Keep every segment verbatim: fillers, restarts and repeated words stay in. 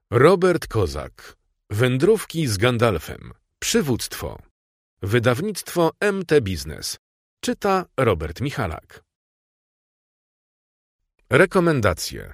Robert Kozak. Wędrówki z Gandalfem. Przywództwo. Wydawnictwo M T Biznes. Czyta Robert Michalak. Rekomendacje.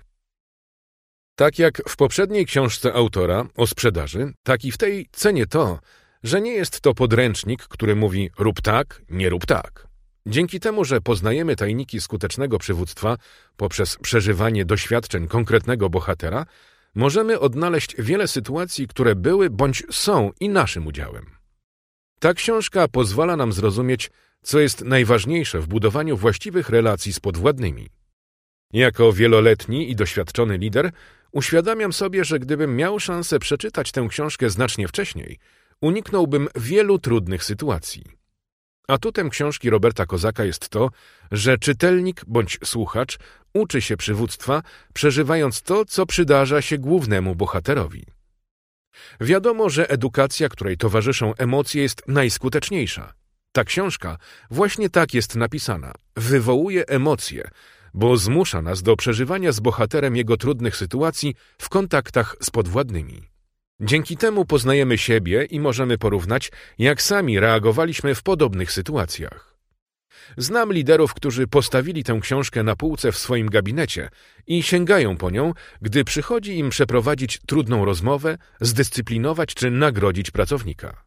Tak jak w poprzedniej książce autora o sprzedaży, tak i w tej cenię to, że nie jest to podręcznik, który mówi rób tak, nie rób tak. Dzięki temu, że poznajemy tajniki skutecznego przywództwa poprzez przeżywanie doświadczeń konkretnego bohatera, możemy odnaleźć wiele sytuacji, które były bądź są i naszym udziałem. Ta książka pozwala nam zrozumieć, co jest najważniejsze w budowaniu właściwych relacji z podwładnymi. Jako wieloletni i doświadczony lider uświadamiam sobie, że gdybym miał szansę przeczytać tę książkę znacznie wcześniej, uniknąłbym wielu trudnych sytuacji. Atutem książki Roberta Kozaka jest to, że czytelnik bądź słuchacz uczy się przywództwa, przeżywając to, co przydarza się głównemu bohaterowi. Wiadomo, że edukacja, której towarzyszą emocje, jest najskuteczniejsza. Ta książka właśnie tak jest napisana. Wywołuje emocje, bo zmusza nas do przeżywania z bohaterem jego trudnych sytuacji w kontaktach z podwładnymi. Dzięki temu poznajemy siebie i możemy porównać, jak sami reagowaliśmy w podobnych sytuacjach. Znam liderów, którzy postawili tę książkę na półce w swoim gabinecie i sięgają po nią, gdy przychodzi im przeprowadzić trudną rozmowę, zdyscyplinować czy nagrodzić pracownika.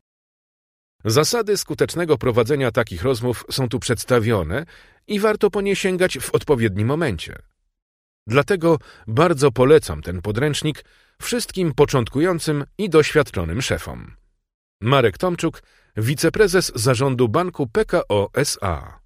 Zasady skutecznego prowadzenia takich rozmów są tu przedstawione i warto po nie sięgać w odpowiednim momencie. Dlatego bardzo polecam ten podręcznik wszystkim początkującym i doświadczonym szefom. Marek Tomczuk, wiceprezes zarządu banku P K O S A.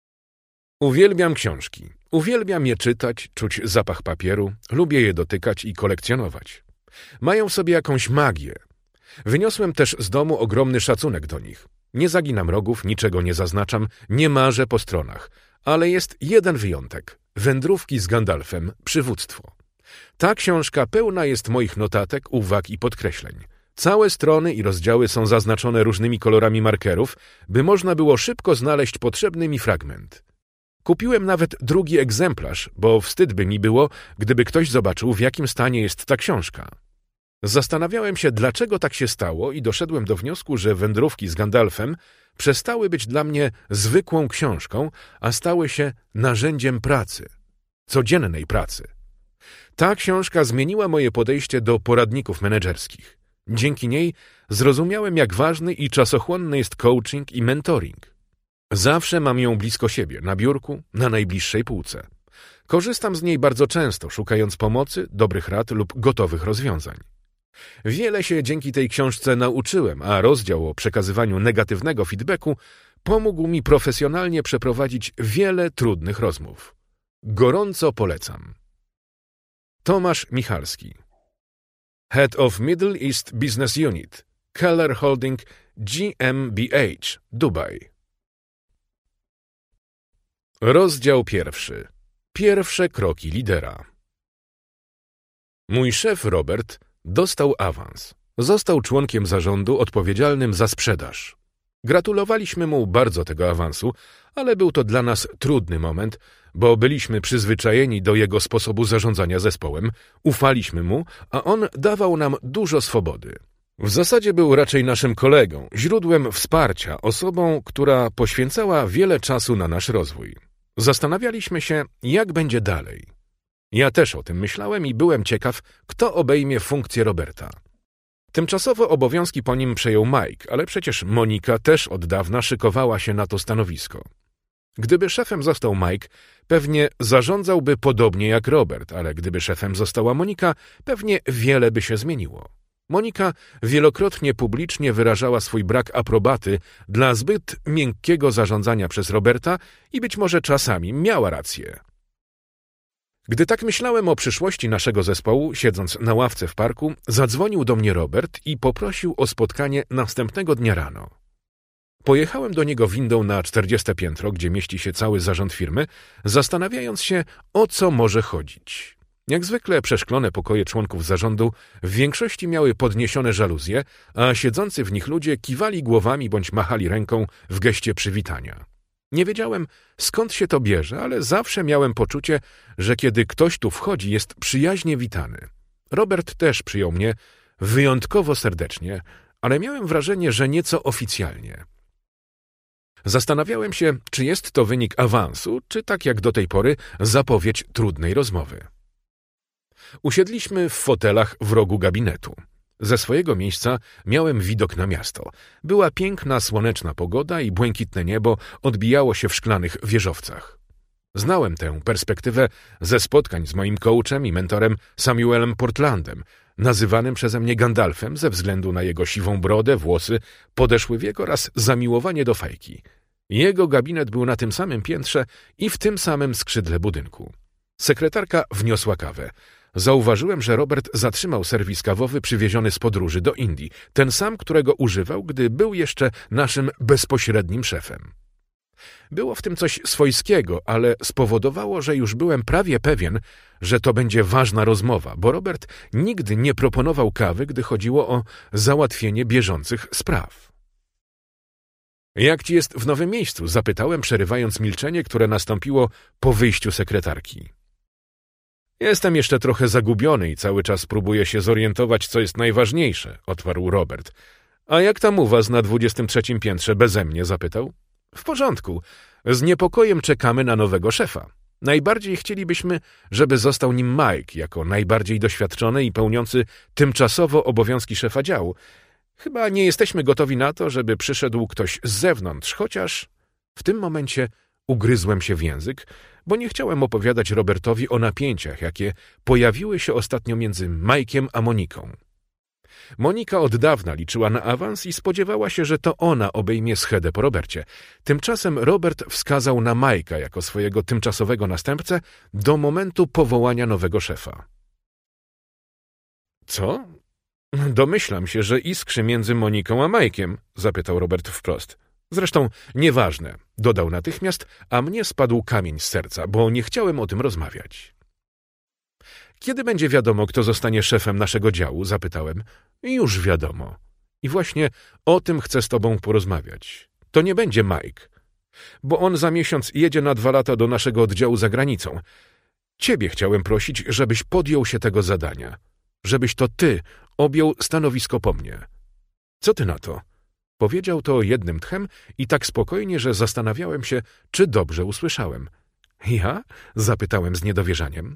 Uwielbiam książki. Uwielbiam je czytać, czuć zapach papieru, lubię je dotykać i kolekcjonować. Mają w sobie jakąś magię. Wyniosłem też z domu ogromny szacunek do nich. Nie zaginam rogów, niczego nie zaznaczam, nie marzę po stronach. Ale jest jeden wyjątek. Wędrówki z Gandalfem. Przywództwo. Ta książka pełna jest moich notatek, uwag i podkreśleń. Całe strony i rozdziały są zaznaczone różnymi kolorami markerów, by można było szybko znaleźć potrzebny mi fragment. Kupiłem nawet drugi egzemplarz, bo wstyd by mi było, gdyby ktoś zobaczył, w jakim stanie jest ta książka. Zastanawiałem się, dlaczego tak się stało i doszedłem do wniosku, że Wędrówki z Gandalfem przestały być dla mnie zwykłą książką, a stały się narzędziem pracy, codziennej pracy. Ta książka zmieniła moje podejście do poradników menedżerskich. Dzięki niej zrozumiałem, jak ważny i czasochłonny jest coaching i mentoring. Zawsze mam ją blisko siebie, na biurku, na najbliższej półce. Korzystam z niej bardzo często, szukając pomocy, dobrych rad lub gotowych rozwiązań. Wiele się dzięki tej książce nauczyłem, a rozdział o przekazywaniu negatywnego feedbacku pomógł mi profesjonalnie przeprowadzić wiele trudnych rozmów. Gorąco polecam. Tomasz Michalski. Head of Middle East Business Unit, Keller Holding G M B H, Dubaj. Rozdział pierwszy. Pierwsze kroki lidera. Mój szef Robert dostał awans. Został członkiem zarządu odpowiedzialnym za sprzedaż. Gratulowaliśmy mu bardzo tego awansu, ale był to dla nas trudny moment, bo byliśmy przyzwyczajeni do jego sposobu zarządzania zespołem, ufaliśmy mu, a on dawał nam dużo swobody. W zasadzie był raczej naszym kolegą, źródłem wsparcia, osobą, która poświęcała wiele czasu na nasz rozwój. Zastanawialiśmy się, jak będzie dalej. Ja też o tym myślałem i byłem ciekaw, kto obejmie funkcję Roberta. Tymczasowo obowiązki po nim przejął Mike, ale przecież Monika też od dawna szykowała się na to stanowisko. Gdyby szefem został Mike, pewnie zarządzałby podobnie jak Robert, ale gdyby szefem została Monika, pewnie wiele by się zmieniło. Monika wielokrotnie publicznie wyrażała swój brak aprobaty dla zbyt miękkiego zarządzania przez Roberta i być może czasami miała rację. Gdy tak myślałem o przyszłości naszego zespołu, siedząc na ławce w parku, zadzwonił do mnie Robert i poprosił o spotkanie następnego dnia rano. Pojechałem do niego windą na czterdzieste piętro, gdzie mieści się cały zarząd firmy, zastanawiając się, o co może chodzić. Jak zwykle przeszklone pokoje członków zarządu w większości miały podniesione żaluzje, a siedzący w nich ludzie kiwali głowami bądź machali ręką w geście przywitania. Nie wiedziałem, skąd się to bierze, ale zawsze miałem poczucie, że kiedy ktoś tu wchodzi, jest przyjaźnie witany. Robert też przyjął mnie wyjątkowo serdecznie, ale miałem wrażenie, że nieco oficjalnie. Zastanawiałem się, czy jest to wynik awansu, czy tak jak do tej pory zapowiedź trudnej rozmowy. Usiedliśmy w fotelach w rogu gabinetu. Ze swojego miejsca miałem widok na miasto. Była piękna, słoneczna pogoda i błękitne niebo odbijało się w szklanych wieżowcach. Znałem tę perspektywę ze spotkań z moim coachem i mentorem Samuelem Portlandem, nazywanym przeze mnie Gandalfem ze względu na jego siwą brodę, włosy, podeszły wiek oraz zamiłowanie do fajki. Jego gabinet był na tym samym piętrze i w tym samym skrzydle budynku. Sekretarka wniosła kawę. Zauważyłem, że Robert zatrzymał serwis kawowy przywieziony z podróży do Indii, ten sam, którego używał, gdy był jeszcze naszym bezpośrednim szefem. Było w tym coś swojskiego, ale spowodowało, że już byłem prawie pewien, że to będzie ważna rozmowa, bo Robert nigdy nie proponował kawy, gdy chodziło o załatwienie bieżących spraw. Jak ci jest w nowym miejscu? Zapytałem, przerywając milczenie, które nastąpiło po wyjściu sekretarki. Jestem jeszcze trochę zagubiony i cały czas próbuję się zorientować, co jest najważniejsze, odparł Robert. A jak tam u was na dwudziestym trzecim piętrze beze mnie? Zapytał. W porządku. Z niepokojem czekamy na nowego szefa. Najbardziej chcielibyśmy, żeby został nim Mike, jako najbardziej doświadczony i pełniący tymczasowo obowiązki szefa działu. Chyba nie jesteśmy gotowi na to, żeby przyszedł ktoś z zewnątrz, chociaż w tym momencie ugryzłem się w język, bo nie chciałem opowiadać Robertowi o napięciach, jakie pojawiły się ostatnio między Mike'iem a Moniką. Monika od dawna liczyła na awans i spodziewała się, że to ona obejmie schedę po Robercie. Tymczasem Robert wskazał na Mike'a jako swojego tymczasowego następcę do momentu powołania nowego szefa. Co? Domyślam się, że iskrzy między Moniką a Mike'iem, zapytał Robert wprost. Zresztą nieważne, dodał natychmiast, a mnie spadł kamień z serca, bo nie chciałem o tym rozmawiać. Kiedy będzie wiadomo, kto zostanie szefem naszego działu? Zapytałem. Już wiadomo. I właśnie o tym chcę z tobą porozmawiać. To nie będzie Mike, bo on za miesiąc jedzie na dwa lata do naszego oddziału za granicą. Ciebie chciałem prosić, żebyś podjął się tego zadania. Żebyś to ty objął stanowisko po mnie. Co ty na to? Powiedział to jednym tchem i tak spokojnie, że zastanawiałem się, czy dobrze usłyszałem. Ja? Zapytałem z niedowierzaniem.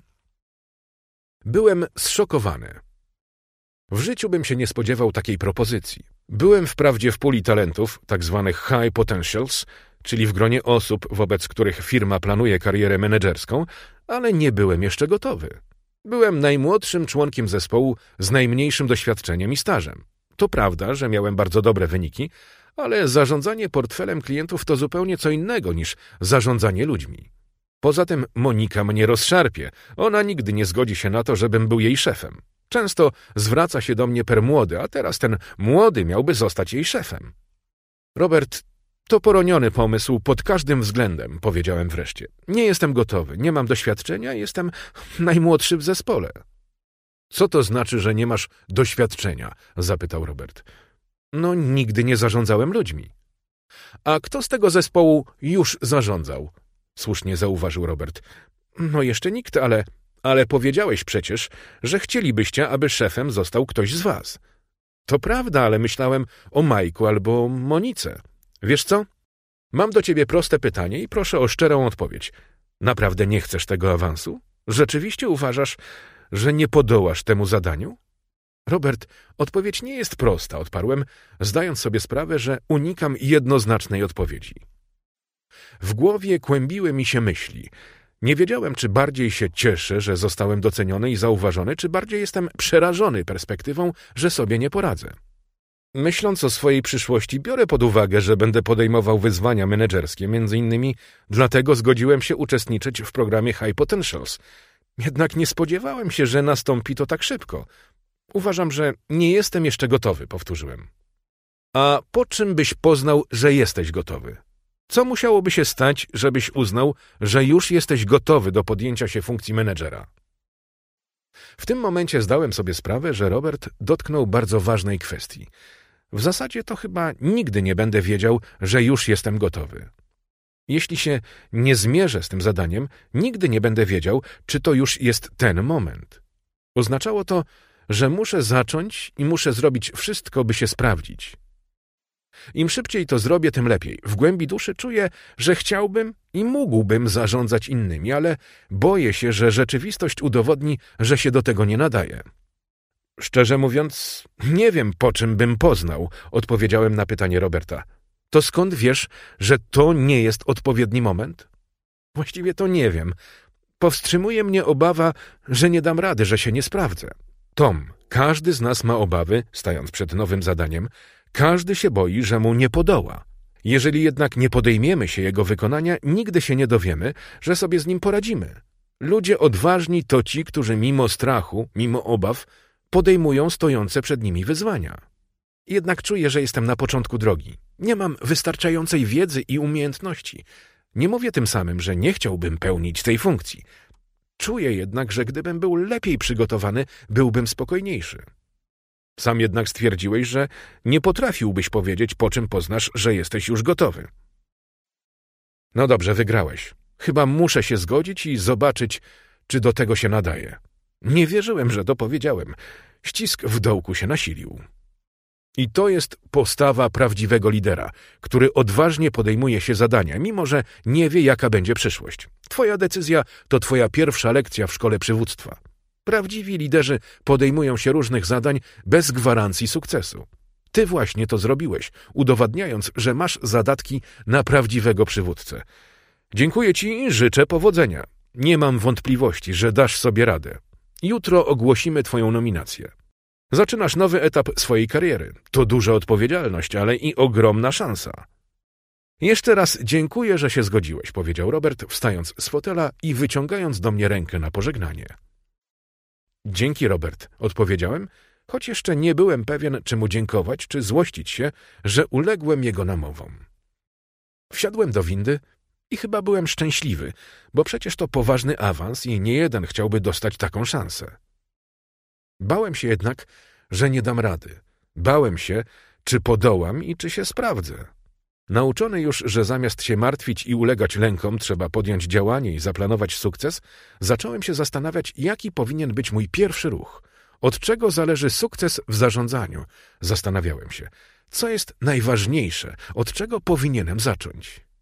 Byłem zszokowany. W życiu bym się nie spodziewał takiej propozycji. Byłem wprawdzie w puli talentów, tak zwanych high potentials, czyli w gronie osób, wobec których firma planuje karierę menedżerską, ale nie byłem jeszcze gotowy. Byłem najmłodszym członkiem zespołu z najmniejszym doświadczeniem i stażem. To prawda, że miałem bardzo dobre wyniki, ale zarządzanie portfelem klientów to zupełnie co innego niż zarządzanie ludźmi. Poza tym Monika mnie rozszarpie. Ona nigdy nie zgodzi się na to, żebym był jej szefem. Często zwraca się do mnie per młody, a teraz ten młody miałby zostać jej szefem. Robert, to poroniony pomysł pod każdym względem, powiedziałem wreszcie. Nie jestem gotowy, nie mam doświadczenia, jestem najmłodszy w zespole. Co to znaczy, że nie masz doświadczenia? Zapytał Robert. No, nigdy nie zarządzałem ludźmi. A kto z tego zespołu już zarządzał? Słusznie zauważył Robert. No jeszcze nikt, ale... Ale powiedziałeś przecież, że chcielibyście, aby szefem został ktoś z was. To prawda, ale myślałem o Majku albo Monice. Wiesz co? Mam do ciebie proste pytanie i proszę o szczerą odpowiedź. Naprawdę nie chcesz tego awansu? Rzeczywiście uważasz, że nie podołasz temu zadaniu? Robert, odpowiedź nie jest prosta, odparłem, zdając sobie sprawę, że unikam jednoznacznej odpowiedzi. W głowie kłębiły mi się myśli. Nie wiedziałem, czy bardziej się cieszę, że zostałem doceniony i zauważony, czy bardziej jestem przerażony perspektywą, że sobie nie poradzę. Myśląc o swojej przyszłości, biorę pod uwagę, że będę podejmował wyzwania menedżerskie, między innymi dlatego zgodziłem się uczestniczyć w programie High Potentials. Jednak nie spodziewałem się, że nastąpi to tak szybko. Uważam, że nie jestem jeszcze gotowy, powtórzyłem. A po czym byś poznał, że jesteś gotowy? Co musiałoby się stać, żebyś uznał, że już jesteś gotowy do podjęcia się funkcji menedżera? W tym momencie zdałem sobie sprawę, że Robert dotknął bardzo ważnej kwestii. W zasadzie to chyba nigdy nie będę wiedział, że już jestem gotowy. Jeśli się nie zmierzę z tym zadaniem, nigdy nie będę wiedział, czy to już jest ten moment. Oznaczało to, że muszę zacząć i muszę zrobić wszystko, by się sprawdzić. Im szybciej to zrobię, tym lepiej. W głębi duszy czuję, że chciałbym i mógłbym zarządzać innymi, ale boję się, że rzeczywistość udowodni, że się do tego nie nadaje. Szczerze mówiąc, nie wiem, po czym bym poznał, odpowiedziałem na pytanie Roberta. To skąd wiesz, że to nie jest odpowiedni moment? Właściwie to nie wiem. Powstrzymuje mnie obawa, że nie dam rady, że się nie sprawdzę. Tom, każdy z nas ma obawy, stając przed nowym zadaniem. Każdy się boi, że mu nie podoła. Jeżeli jednak nie podejmiemy się jego wykonania, nigdy się nie dowiemy, że sobie z nim poradzimy. Ludzie odważni to ci, którzy mimo strachu, mimo obaw, podejmują stojące przed nimi wyzwania. Jednak czuję, że jestem na początku drogi. Nie mam wystarczającej wiedzy i umiejętności. Nie mówię tym samym, że nie chciałbym pełnić tej funkcji. Czuję jednak, że gdybym był lepiej przygotowany, byłbym spokojniejszy. Sam jednak stwierdziłeś, że nie potrafiłbyś powiedzieć, po czym poznasz, że jesteś już gotowy. No dobrze, wygrałeś. Chyba muszę się zgodzić i zobaczyć, czy do tego się nadaje. Nie wierzyłem, że to powiedziałem. Ścisk w dołku się nasilił. I to jest postawa prawdziwego lidera, który odważnie podejmuje się zadania, mimo że nie wie, jaka będzie przyszłość. Twoja decyzja to twoja pierwsza lekcja w szkole przywództwa. Prawdziwi liderzy podejmują się różnych zadań bez gwarancji sukcesu. Ty właśnie to zrobiłeś, udowadniając, że masz zadatki na prawdziwego przywódcę. Dziękuję ci i życzę powodzenia. Nie mam wątpliwości, że dasz sobie radę. Jutro ogłosimy twoją nominację. Zaczynasz nowy etap swojej kariery. To duża odpowiedzialność, ale i ogromna szansa. Jeszcze raz dziękuję, że się zgodziłeś, powiedział Robert, wstając z fotela i wyciągając do mnie rękę na pożegnanie. Dzięki, Robert, odpowiedziałem, choć jeszcze nie byłem pewien, czy mu dziękować, czy złościć się, że uległem jego namowom. Wsiadłem do windy i chyba byłem szczęśliwy, bo przecież to poważny awans i nie jeden chciałby dostać taką szansę. Bałem się jednak, że nie dam rady. Bałem się, czy podołam i czy się sprawdzę. Nauczony już, że zamiast się martwić i ulegać lękom trzeba podjąć działanie i zaplanować sukces, zacząłem się zastanawiać, jaki powinien być mój pierwszy ruch. Od czego zależy sukces w zarządzaniu? Zastanawiałem się, co jest najważniejsze, od czego powinienem zacząć.